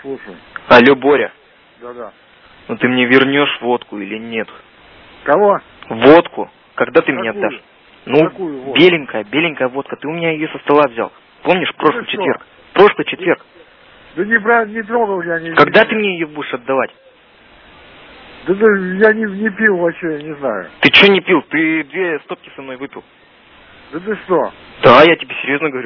Слушай. Алло, Боря. Да-да. Ну ты мне вернешь водку или нет? Кого? Водку. Когда ты мне Какую? отдашь? Ну, Какую водку? беленькая водка. Ты у меня ее со стола взял. Помнишь, прошлый что? четверг? Прошлый четверг. Да не трогал я. Когда ты мне ее будешь отдавать? Да я не пил вообще, я не знаю. Ты что не пил? Ты 2 стопки со мной выпил. Да ты что? Да, я тебе серьезно говорю.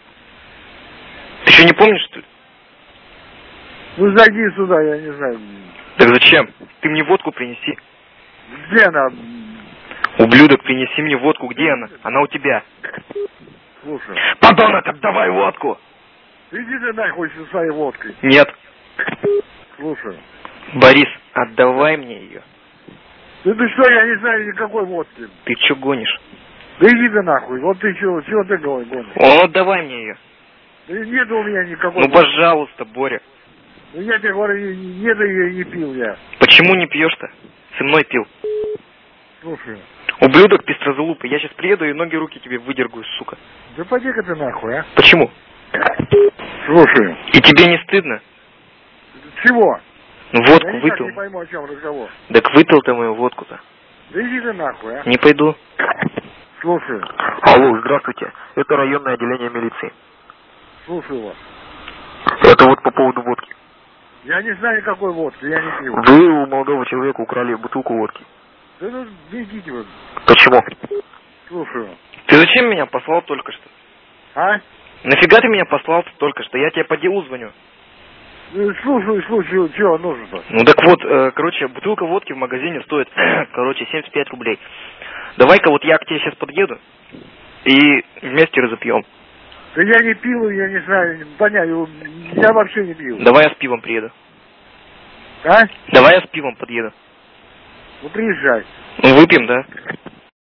Ты что, не помнишь, что ли? Ну зайди сюда, я не знаю. Так зачем? Ты мне водку принеси. Где она? Ублюдок, принеси мне водку. Где она? Она у тебя. Слушай. Подонок, отдавай водку! Иди ты нахуй со своей водкой. Нет. Слушай. Борис, отдавай мне ее. Да ты что, я не знаю никакой водки. Ты что гонишь? Да иди ты нахуй. Вот ты чего ты гонишь? О, отдавай мне ее. Да нет у меня никакой Ну, водки. пожалуйста, Боря. Ну я тебе говорю, нет ее не пил я. Почему не пьешь-то? Со мной пил. Слушай. Ублюдок пестрозалупый. Я сейчас приеду и ноги, руки тебе выдергаю, сука. Да поди-ка ты нахуй, а. Почему? Слушай. И тебе не стыдно? Чего? Ну, водку я выпил. Я не пойму, о чем разговор. Так выпил ты мою водку-то. Да иди ты нахуй, а. Не пойду. Слушай. Алло, здравствуйте. Это районное отделение милиции. Слушай вас. Это вот по поводу водки. Я не знаю никакой водки, я не пью. Вы у молодого человека украли бутылку водки. Да ну, бегите вы. Почему? Слушаю. Ты зачем меня послал только что? А? Нафига ты меня послал только что? Я тебе по делу звоню. Слушаю, чего нужно-то? Ну так вот, короче, бутылка водки в магазине стоит, короче, 75 рублей. Давай-ка вот я к тебе сейчас подъеду и вместе разопьем. Да я не пил, я не знаю, понятно, я вообще не пил. Давай я с пивом приеду. А? Давай я с пивом подъеду. Ну приезжай. Ну выпьем, да?